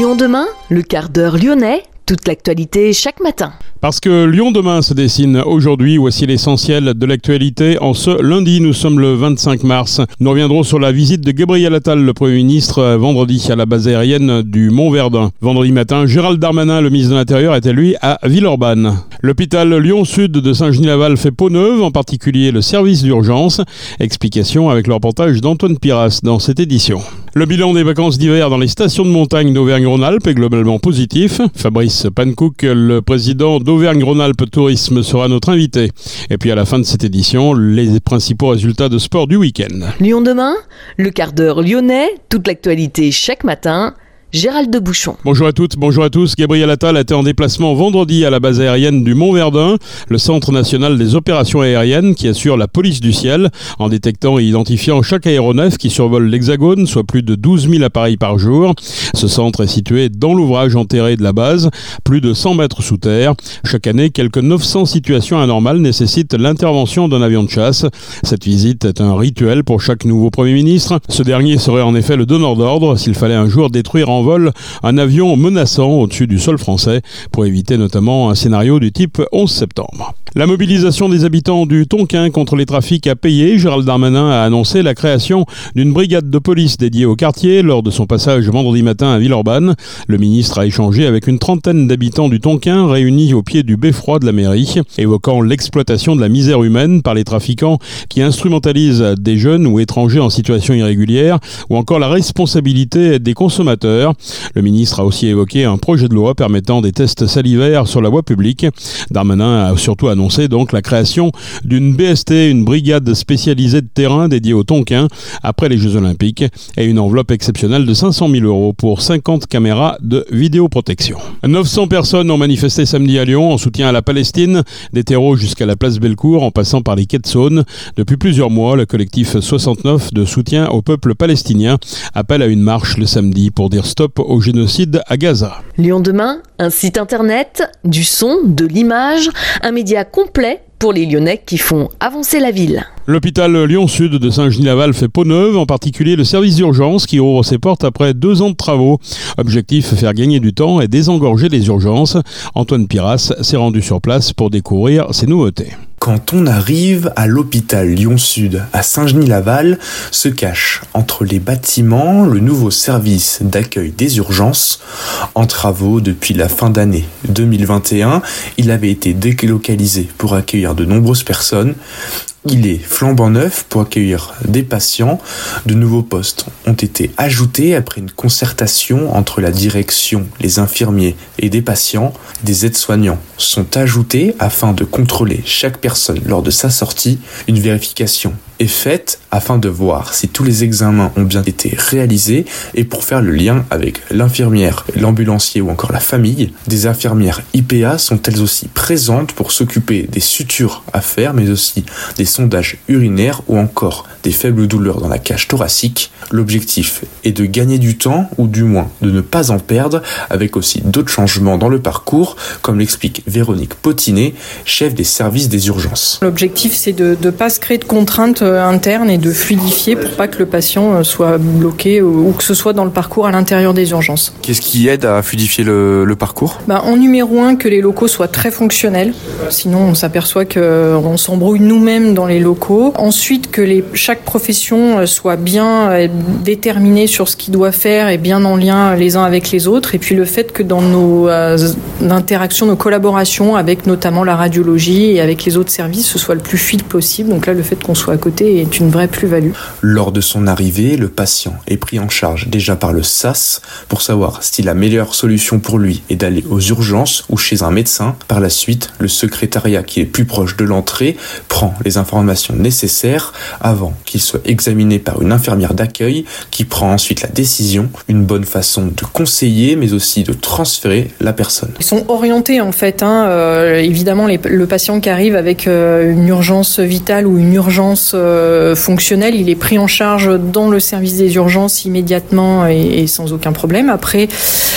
Lyon demain, le quart d'heure lyonnais, toute l'actualité chaque matin. Parce que Lyon demain se dessine aujourd'hui, voici l'essentiel de l'actualité. En ce lundi, nous sommes le 25 mars. Nous reviendrons sur la visite de Gabriel Attal, le Premier ministre, vendredi à la base aérienne du Mont-Verdun. Vendredi matin, Gérald Darmanin, le ministre de l'Intérieur, était lui à Villeurbanne. L'hôpital Lyon-Sud de Saint-Genis-Laval fait peau neuve, en particulier le service d'urgence. Explication avec le reportage d'Antoine Piras dans cette édition. Le bilan des vacances d'hiver dans les stations de montagne d'Auvergne-Rhône-Alpes est globalement positif. Fabrice Pankouk, le président d'Auvergne-Rhône-Alpes Tourisme, sera notre invité. Et puis à la fin de cette édition, les principaux résultats de sport du week-end. Lyon demain, le quart d'heure lyonnais, toute l'actualité chaque matin. Gérald de Bouchon. Bonjour à toutes, bonjour à tous. Gabriel Attal était en déplacement vendredi à la base aérienne du Mont-Verdun, le Centre national des opérations aériennes qui assure la police du ciel en détectant et identifiant chaque aéronef qui survole l'Hexagone, soit plus de 12 000 appareils par jour. Ce centre est situé dans l'ouvrage enterré de la base, plus de 100 mètres sous terre. Chaque année, quelques 900 situations anormales nécessitent l'intervention d'un avion de chasse. Cette visite est un rituel pour chaque nouveau Premier ministre. Ce dernier serait en effet le donneur d'ordre s'il fallait un jour détruire en vol un avion menaçant au-dessus du sol français pour éviter notamment un scénario du type 11 septembre. La mobilisation des habitants du Tonkin contre les trafics a payé. Gérald Darmanin a annoncé la création d'une brigade de police dédiée au quartier lors de son passage vendredi matin à Villeurbanne. Le ministre a échangé avec une trentaine d'habitants du Tonkin réunis au pied du beffroi de la mairie, évoquant l'exploitation de la misère humaine par les trafiquants qui instrumentalisent des jeunes ou étrangers en situation irrégulière ou encore la responsabilité des consommateurs. Le ministre a aussi évoqué un projet de loi permettant des tests salivaires sur la voie publique. Darmanin a surtout annoncé donc la création d'une BST, une brigade spécialisée de terrain dédiée au Tonkin après les Jeux Olympiques et une enveloppe exceptionnelle de 500 000 € pour 50 caméras de vidéoprotection. 900 personnes ont manifesté samedi à Lyon en soutien à la Palestine, des terreaux jusqu'à la place Bellecour en passant par les quais de Saône. Depuis plusieurs mois, le collectif 69 de soutien au peuple palestinien appelle à une marche le samedi pour dire stop au génocide à Gaza. Lyon demain, un site internet, du son, de l'image, un média complet pour les Lyonnais qui font avancer la ville. L'hôpital Lyon-Sud de Saint-Genis-Laval fait peau neuve, en particulier le service d'urgence qui ouvre ses portes après 2 ans de travaux. Objectif, faire gagner du temps et désengorger les urgences. Antoine Piras s'est rendu sur place pour découvrir ces nouveautés. Quand on arrive à l'hôpital Lyon-Sud à Saint-Genis-Laval, se cache entre les bâtiments le nouveau service d'accueil des urgences. En travaux depuis la fin d'année 2021, il avait été délocalisé pour accueillir de nombreuses personnes. Il est flambant neuf pour accueillir des patients. De nouveaux postes ont été ajoutés après une concertation entre la direction, les infirmiers et des patients. Des aides-soignants sont ajoutés afin de contrôler chaque personne lors de sa sortie. Une vérification est faite afin de voir si tous les examens ont bien été réalisés et pour faire le lien avec l'infirmière, l'ambulancier ou encore la famille. Des infirmières IPA sont elles aussi présentes pour s'occuper des sutures à faire mais aussi des sondages urinaires ou encore des faibles douleurs dans la cage thoracique. L'objectif est de gagner du temps ou du moins de ne pas en perdre avec aussi d'autres changements dans le parcours comme l'explique Véronique Potinet, chef des services des urgences. L'objectif c'est de ne pas se créer de contraintes internes et de fluidifier pour pas que le patient soit bloqué ou que ce soit dans le parcours à l'intérieur des urgences. Qu'est-ce qui aide à fluidifier le parcours ? En numéro 1, que les locaux soient très fonctionnels. Sinon, on s'aperçoit qu'on s'embrouille nous-mêmes dans les locaux. Ensuite, que chaque profession soit bien déterminée sur ce qu'il doit faire et bien en lien les uns avec les autres. Et puis le fait que dans nos interactions, nos collaborations avec notamment la radiologie et avec les autres services, ce soit le plus fluide possible. Donc là, le fait qu'on soit à côté est une vraie plus-value. Lors de son arrivée, le patient est pris en charge déjà par le SAS pour savoir si la meilleure solution pour lui est d'aller aux urgences ou chez un médecin. Par la suite, le secrétariat qui est plus proche de l'entrée prend les informations nécessaires avant qu'il soit examiné par une infirmière d'accueil qui prend ensuite la décision. Une bonne façon de conseiller mais aussi de transférer la personne. Ils sont orientés en fait. Évidemment, le patient qui arrive avec une urgence vitale ou une urgence fonctionnelle, il est pris en charge dans le service des urgences immédiatement et sans aucun problème. Après,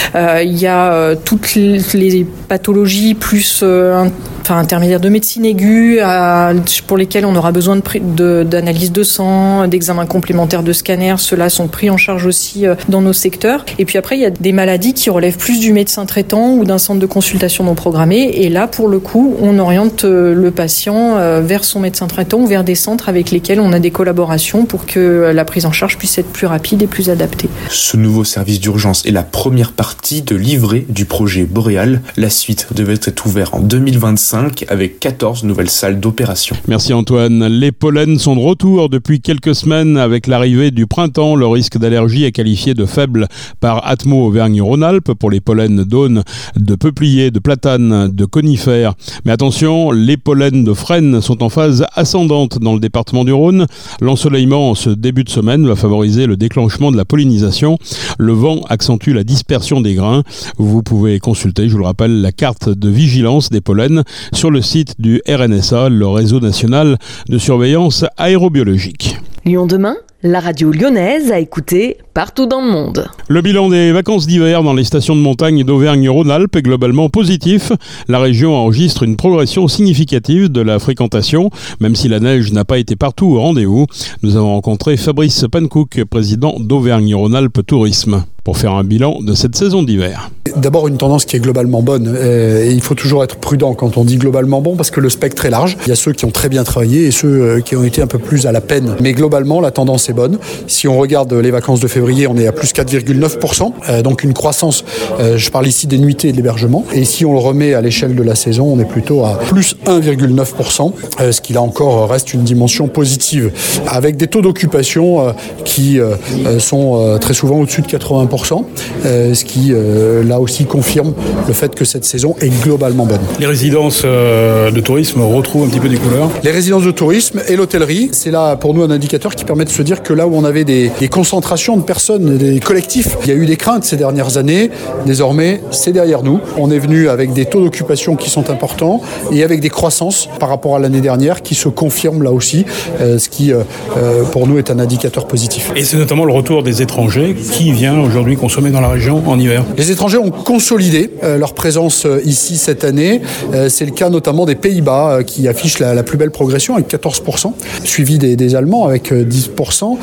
il y a toutes les pathologies plus intermédiaires de médecine aiguë pour lesquelles on aura besoin d'analyse de sang, d'examens complémentaires de scanner. Ceux-là sont pris en charge aussi dans nos secteurs. Et puis après, il y a des maladies qui relèvent plus du médecin traitant ou d'un centre de consultation non programmé. Et là, pour le coup, on oriente le patient vers son médecin traitant ou vers des centres avec lesquels on a des collaborations pour que la prise en charge puisse être plus rapide et plus adaptée. Ce nouveau service d'urgence est la première partie de livret du projet Boréal. La suite devait être ouverte en 2025 avec 14 nouvelles salles d'opération. Merci Antoine. Les pollens sont de retour depuis quelques semaines avec l'arrivée du printemps. Le risque d'allergie est qualifié de faible par Atmo Auvergne-Rhône-Alpes pour les pollens d'aunes, de peupliers, de platanes, de conifères. Mais attention, les pollens de frênes sont en phase ascendante dans le département du Rhône. L'ensoleillement en ce début de semaine va favoriser le déclenchement de la pollinisation. Le vent accentue la dispersion des grains. Vous pouvez consulter, je vous le rappelle, la carte de vigilance des pollens sur le site du RNSA, le réseau national de surveillance aérobiologique. Lyon demain, la radio lyonnaise à écouter partout dans le monde. Le bilan des vacances d'hiver dans les stations de montagne d'Auvergne-Rhône-Alpes est globalement positif. La région enregistre une progression significative de la fréquentation, même si la neige n'a pas été partout au rendez-vous. Nous avons rencontré Fabrice Pankouk, président d'Auvergne-Rhône-Alpes Tourisme, pour faire un bilan de cette saison d'hiver. D'abord, une tendance qui est globalement bonne. Et il faut toujours être prudent quand on dit globalement bon, parce que le spectre est large. Il y a ceux qui ont très bien travaillé et ceux qui ont été un peu plus à la peine. Mais globalement, la tendance est bonne. Si on regarde les vacances de février, on est à plus 4,9%. Donc une croissance, je parle ici des nuitées et de l'hébergement. Et si on le remet à l'échelle de la saison, on est plutôt à plus 1,9%, ce qui là encore reste une dimension positive. Avec des taux d'occupation qui sont très souvent au-dessus de 80%, ce qui là aussi confirme le fait que cette saison est globalement bonne. Les résidences de tourisme retrouvent un petit peu des couleurs. Les résidences de tourisme et l'hôtellerie, c'est là pour nous un indicateur qui permet de se dire que là où on avait des concentrations de personnes, des collectifs, il y a eu des craintes ces dernières années. Désormais, c'est derrière nous. On est venu avec des taux d'occupation qui sont importants et avec des croissances par rapport à l'année dernière qui se confirment là aussi, ce qui pour nous est un indicateur positif. Et c'est notamment le retour des étrangers qui vient aujourd'hui consommer dans la région en hiver. Les étrangers ont consolidé leur présence ici cette année. C'est le cas notamment des Pays-Bas qui affichent la plus belle progression avec 14%, suivi des Allemands avec 10%.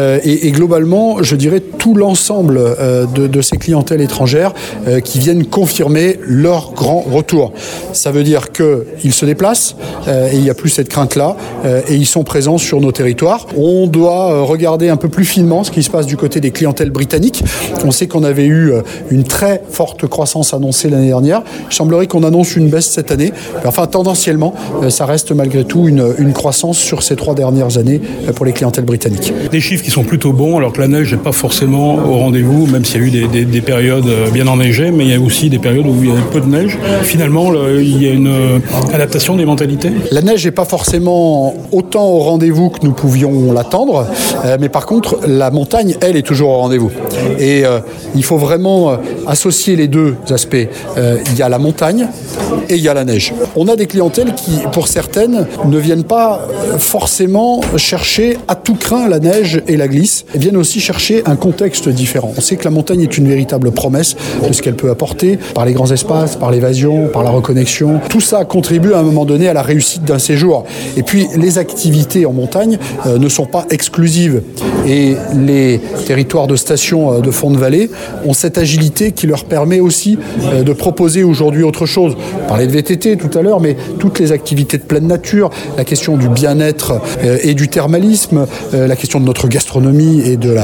Et globalement, je dirais tout l'ensemble de ces clientèles étrangères qui viennent confirmer leur grand retour. Ça veut dire qu'ils se déplacent et il n'y a plus cette crainte-là et ils sont présents sur nos territoires. On doit regarder un peu plus finement ce qui se passe du côté des clientèles britanniques. On sait qu'on avait eu une très forte croissance annoncée l'année dernière. Il semblerait qu'on annonce une baisse cette année. Mais enfin, tendanciellement, ça reste malgré tout une croissance sur ces 3 dernières années pour les clientèles britanniques. Des chiffres qui sont plutôt bons, alors que la neige n'est pas forcément au rendez-vous, même s'il y a eu des périodes bien enneigées, mais il y a aussi des périodes où il y a peu de neige. Finalement, il y a une adaptation des mentalités. La neige n'est pas forcément autant au rendez-vous que nous pouvions l'attendre, mais par contre, la montagne, elle, est toujours au rendez-vous. Et il faut vraiment associer les deux aspects. Il y a la montagne et il y a la neige. On a des clientèles qui, pour certaines, ne viennent pas forcément chercher à tout crin la neige et la glisse, elles viennent aussi chercher un contexte différent. On sait que la montagne est une véritable promesse de ce qu'elle peut apporter par les grands espaces, par l'évasion, par la reconnexion. Tout ça contribue à un moment donné à la réussite d'un séjour. Et puis, les activités en montagne ne sont pas exclusives. Et les territoires de station de fond de vallée ont cette agilité qui leur permet aussi de proposer aujourd'hui autre chose. On parlait de VTT tout à l'heure, mais toutes les activités de pleine nature, la question du bien-être et du thermalisme, la question de notre gastronomie et de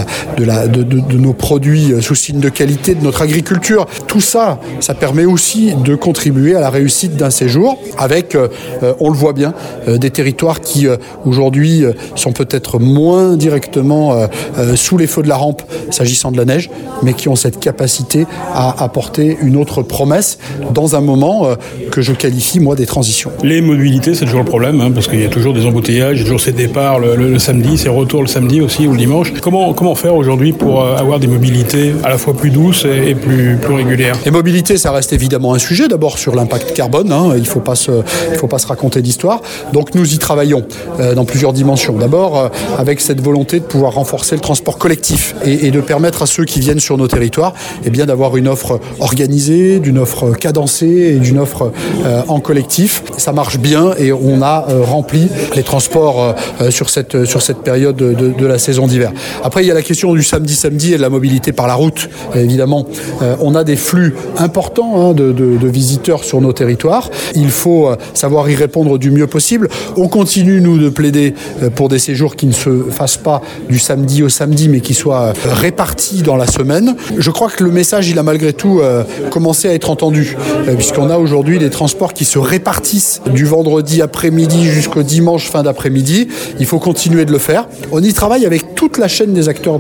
nos produits sous signe de qualité, de notre agriculture, tout ça, ça permet aussi de contribuer à la réussite d'un séjour avec, on le voit bien, des territoires qui aujourd'hui sont peut-être moins directement sous les feux de la rampe s'agissant de la neige, mais qui ont cette capacité à apporter une autre promesse dans un moment que je qualifie, moi, des transitions. Les mobilités, c'est toujours le problème, parce qu'il y a toujours des embouteillages, il y a toujours ces départs le samedi, ces retours le samedi aussi ou le dimanche. Comment faire aujourd'hui pour avoir des mobilités à la fois plus douces et plus régulières? Les mobilités, ça reste évidemment un sujet. D'abord sur l'impact carbone, il faut pas se raconter d'histoire. Donc nous y travaillons dans plusieurs dimensions. D'abord avec cette volonté de pouvoir renforcer le transport collectif et de permettre à ceux qui viennent sur nos territoires d'avoir une offre organisée, d'une offre cadencée et d'une offre en collectif. Ça marche bien et on a rempli les transports sur cette période de la saison d'hiver. Après, il y a la question du samedi et de la mobilité par la route. Évidemment, on a des flux importants de visiteurs sur nos territoires. Il faut savoir y répondre du mieux possible. On continue, nous, de plaider pour des séjours qui ne se fassent pas du samedi au samedi, mais qui soient répartis dans la semaine. Je crois que le message, il a malgré tout commencé à être entendu, puisqu'on a aujourd'hui des transports qui se répartissent du vendredi après-midi jusqu'au dimanche fin d'après-midi. Il faut continuer de le faire. On y travaille avec toute la chaîne des acteurs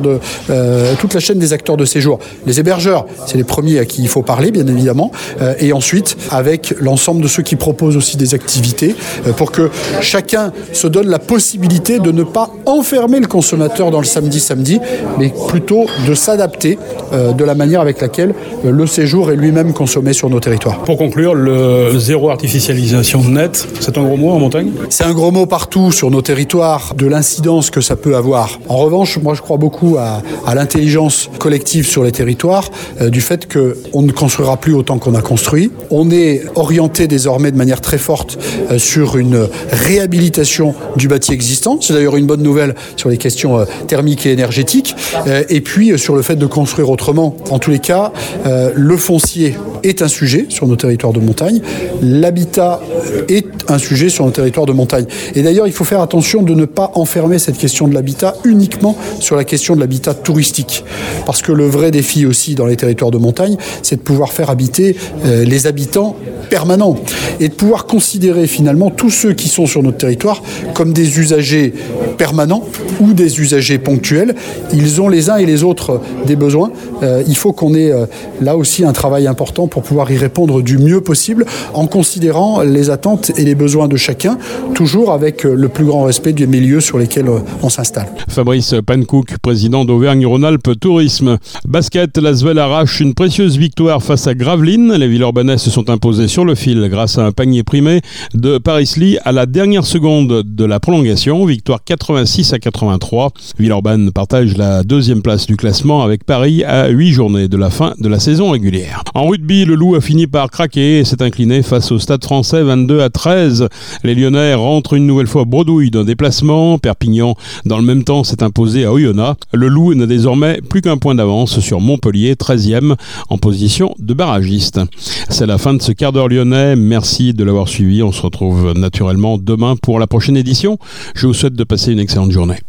de séjour. Les hébergeurs, c'est les premiers à qui il faut parler, bien évidemment, et ensuite avec l'ensemble de ceux qui proposent aussi des activités pour que chacun se donne la possibilité de ne pas enfermer le consommateur dans le samedi, mais plutôt de s'adapter de la manière avec laquelle le séjour est lui-même consommé sur nos territoires. Pour conclure, le zéro artificialisation nette, c'est un gros mot en montagne? C'est un gros mot partout sur nos territoires, de l'incidence que ça peut avoir. En revanche, moi je crois beaucoup à l'intelligence collective sur les territoires, du fait qu'on ne construira plus autant qu'on a construit. On est orienté désormais de manière très forte sur une réhabilitation du bâti existant. C'est d'ailleurs une bonne nouvelle sur les questions thermiques et énergétiques. Et puis sur le fait de construire autrement. En tous les cas, le foncier est un sujet sur nos territoires de montagne. L'habitat est un sujet sur nos territoires de montagne. Et d'ailleurs, il faut faire attention de ne pas enfermer cette question de l'habitat uniquement sur la question de l'habitat touristique. Parce que le vrai défi aussi dans les territoires de montagne, c'est de pouvoir faire habiter les habitants permanents et de pouvoir considérer finalement tous ceux qui sont sur notre territoire comme des usagers permanents ou des usagers ponctuels. Ils ont les uns et les autres des besoins. Il faut qu'on ait là aussi un travail important pour pouvoir y répondre du mieux possible en considérant les attentes et les besoins de chacun, toujours avec le plus grand respect des milieux sur lesquels on s'installe. Fabrice Pankouk, président d'Auvergne-Rhône-Alpes Tourisme. Basket, l'Asvel arrache une précieuse victoire face à Gravelines. Les Villeurbanais se sont imposés sur le fil grâce à un panier primé de Paris Lee à la dernière seconde de la prolongation. Victoire 86-83. Villeurbanne partage la deuxième place du classement avec Paris à 8 journées de la fin de la saison régulière. En rugby, le Loup a fini par craquer et s'est incliné face au Stade Français 22-13. Les Lyonnais rentrent une nouvelle fois bredouille d'un déplacement. Perpignan, dans le même temps, s'est imposé à Oyonnax. Le Loup n'a désormais plus qu'un point d'avance sur Montpellier, 13e, en position de barragiste. C'est la fin de ce quart d'heure lyonnais. Merci de l'avoir suivi. On se retrouve naturellement demain pour la prochaine édition. Je vous souhaite de passer une excellente journée.